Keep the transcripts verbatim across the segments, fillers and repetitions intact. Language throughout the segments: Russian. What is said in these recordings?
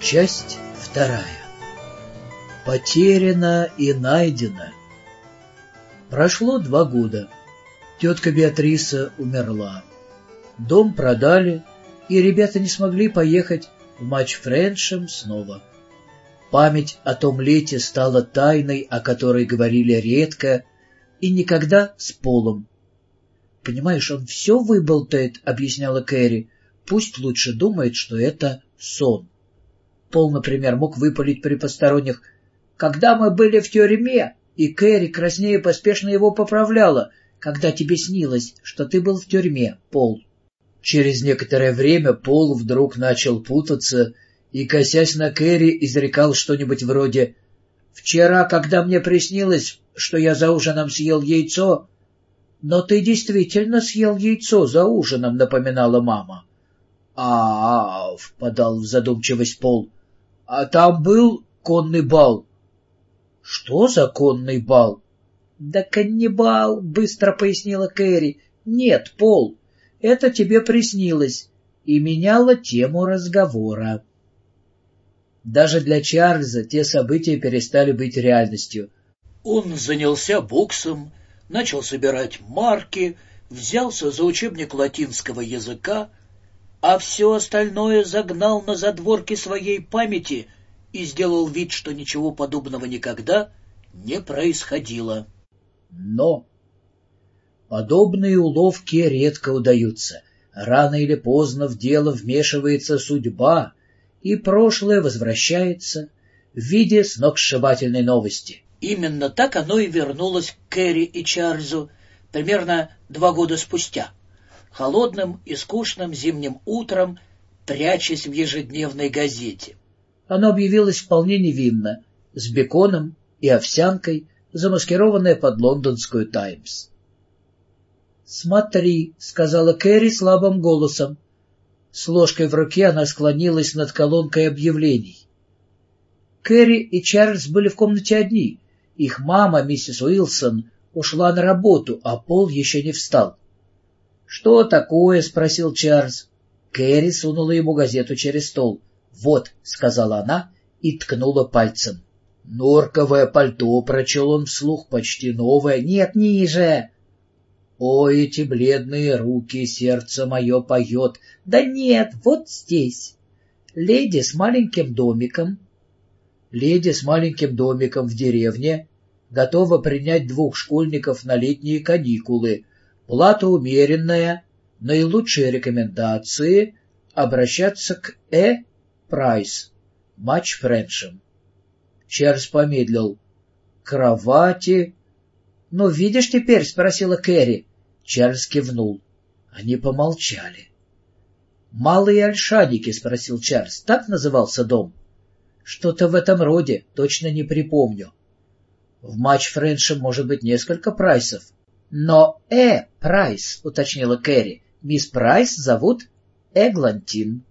Часть вторая. Потеряно и найдено. Прошло два года. Тетка Беатриса умерла. Дом продали, и ребята не смогли поехать в матч Френшем снова. Память о том лете стала тайной, о которой говорили редко и никогда с Полом. «Понимаешь, он все выболтает», — объясняла Кэрри. «Пусть лучше думает, что это сон». Пол, например, мог выпалить при посторонних: «Когда мы были в тюрьме», и Кэрри краснея поспешно его поправляла: «Когда тебе снилось, что ты был в тюрьме, Пол». Через некоторое время Пол вдруг начал путаться и, косясь на Кэрри, изрекал что-нибудь вроде: «Вчера, когда мне приснилось, что я за ужином съел яйцо...» «Но ты действительно съел яйцо за ужином», — напоминала мама. «А-а-а», — впадал в задумчивость Пол, — «а там был конный бал». «Что за конный бал?» «Да каннибал», — быстро пояснила Кэрри. «Нет, Пол, это тебе приснилось», и меняла тему разговора. Даже для Чарльза те события перестали быть реальностью. Он занялся боксом, начал собирать марки, взялся за учебник латинского языка, а все остальное загнал на задворки своей памяти и сделал вид, что ничего подобного никогда не происходило. Но подобные уловки редко удаются. Рано или поздно в дело вмешивается судьба, и прошлое возвращается в виде сногсшибательной новости. Именно так оно и вернулось к Кэрри и Чарльзу примерно два года спустя, холодным и скучным зимним утром, прячась в ежедневной газете. Оно объявилось вполне невинно, с беконом и овсянкой, замаскированное под лондонскую «Таймс». «Смотри», — сказала Кэрри слабым голосом. С ложкой в руке она склонилась над колонкой объявлений. Кэрри и Чарльз были в комнате одни. Их мама, миссис Уилсон, ушла на работу, а Пол еще не встал. «Что такое?» — спросил Чарльз. Кэрри сунула ему газету через стол. «Вот», — сказала она и ткнула пальцем. «Норковое пальто», — прочел он вслух, — «почти новое». «Нет, ниже». «Ой, эти бледные руки, сердце мое поет». «Да нет, вот здесь». «Леди с маленьким домиком». «Леди с маленьким домиком в деревне готова принять двух школьников на летние каникулы. Плата умеренная, наилучшие рекомендации, обращаться к Э. Прайс, матч Френшем». Чарльз помедлил. «Кровати...» «Ну, видишь теперь?» — спросила Кэрри. Чарльз кивнул. Они помолчали. «Малые Ольшаники?» — спросил Чарльз. «Так назывался дом?» «Что-то в этом роде, точно не припомню». «В матч Френшем может быть несколько Прайсов». «Но Э. Прайс», — уточнила Кэрри. «Мисс Прайс зовут Эглантин».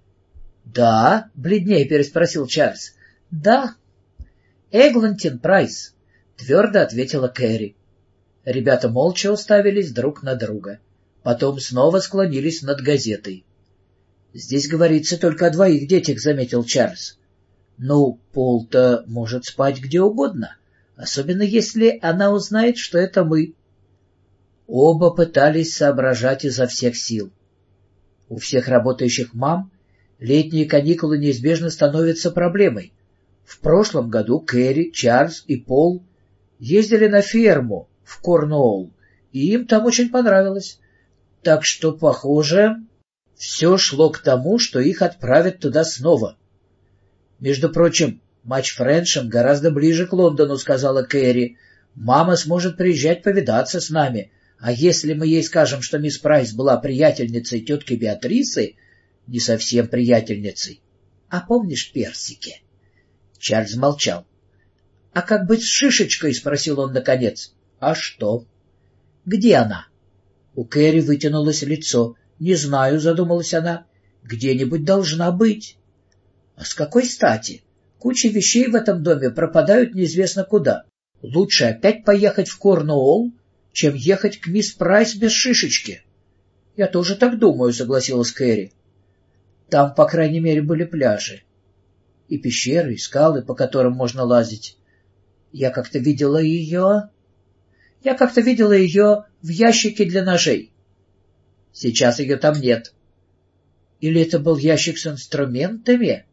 «Да?» — бледнее переспросил Чарльз. «Да, Эглантин Прайс», — твердо ответила Кэрри. Ребята молча уставились друг на друга. Потом снова склонились над газетой. «Здесь говорится только о двоих детях», — заметил Чарльз. «Ну, Пол-то может спать где угодно, особенно если она узнает, что это мы». Оба пытались соображать изо всех сил. У всех работающих мам летние каникулы неизбежно становятся проблемой. В прошлом году Кэрри, Чарльз и Пол ездили на ферму в Корнуолл, и им там очень понравилось. Так что, похоже, все шло к тому, что их отправят туда снова. «Между прочим, матч Френшем гораздо ближе к Лондону», — сказала Кэрри. «Мама сможет приезжать повидаться с нами, а если мы ей скажем, что мисс Прайс была приятельницей тетки Беатрисы, не совсем приятельницей. А помнишь персики?» Чарльз молчал. «А как быть с Шишечкой?» — спросил он наконец. «А что?» «Где она?» У Кэрри вытянулось лицо. «Не знаю», — задумалась она. «Где-нибудь должна быть». «А с какой стати? Куча вещей в этом доме пропадают неизвестно куда. Лучше опять поехать в Корнуолл, чем ехать к мисс Прайс без Шишечки». «Я тоже так думаю», — согласилась Кэрри. «Там, по крайней мере, были пляжи». и пещеры, и скалы, по которым можно лазить. Я как-то видела ее... Я как-то видела ее в ящике для ножей. Сейчас ее там нет. Или это был ящик с инструментами?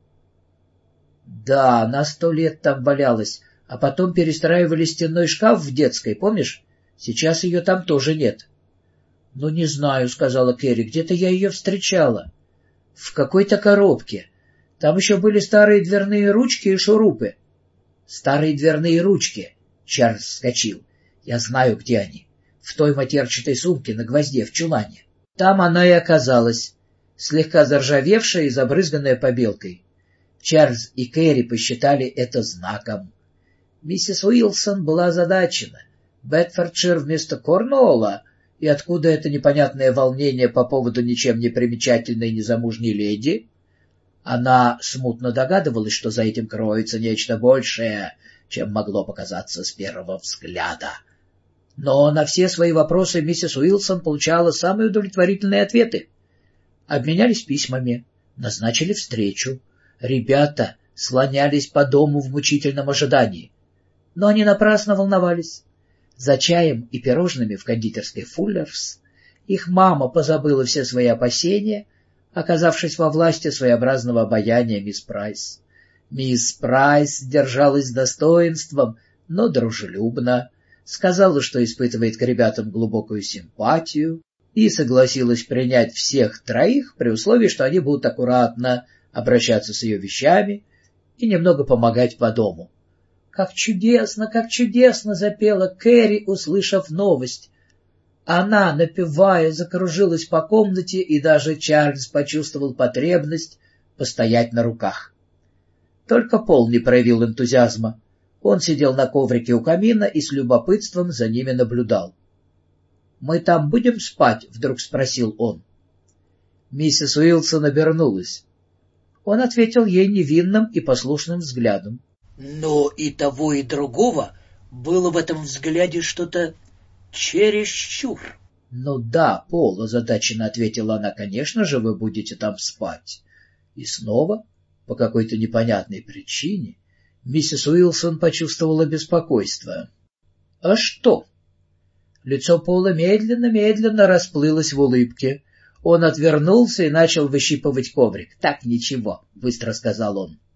Да, на сто лет там валялась, а потом перестраивали стенной шкаф в детской, помнишь? Сейчас ее там тоже нет. — Ну, не знаю, — сказала Кэрри, — где-то я ее встречала. В какой-то коробке. Там еще были старые дверные ручки и шурупы. — Старые дверные ручки! — Чарльз вскочил. — Я знаю, где они. В той матерчатой сумке на гвозде в чулане. Там она и оказалась, слегка заржавевшая и забрызганная побелкой. Чарльз и Кэрри посчитали это знаком. Миссис Уилсон была озадачена. Бетфордшир вместо Корнуолла, и откуда это непонятное волнение по поводу ничем не примечательной незамужней леди? Она смутно догадывалась, что за этим кроется нечто большее, чем могло показаться с первого взгляда. Но на все свои вопросы миссис Уилсон получала самые удовлетворительные ответы. Обменялись письмами, назначили встречу. Ребята слонялись по дому в мучительном ожидании. Но они напрасно волновались. За чаем и пирожными в кондитерской Фуллерс их мама позабыла все свои опасения, оказавшись во власти своеобразного обаяния мисс Прайс. Мисс Прайс держалась с достоинством, но дружелюбно, сказала, что испытывает к ребятам глубокую симпатию, и согласилась принять всех троих при условии, что они будут аккуратно обращаться с ее вещами и немного помогать по дому. «Как чудесно, как чудесно!» — запела Кэрри, услышав новость. Она, напевая, закружилась по комнате, и даже Чарльз почувствовал потребность постоять на руках. Только Пол не проявил энтузиазма. Он сидел на коврике у камина и с любопытством за ними наблюдал. — Мы там будем спать? — вдруг спросил он. Миссис Уилсон обернулась. Он ответил ей невинным и послушным взглядом. Но и того, и другого было в этом взгляде что-то чересчур. — Ну да, Пол, — озадаченно ответила она, — конечно же вы будете там спать. И снова, по какой-то непонятной причине, миссис Уилсон почувствовала беспокойство. — А что? Лицо Пола медленно-медленно расплылось в улыбке. Он отвернулся и начал выщипывать коврик. — Так, ничего, — быстро сказал он.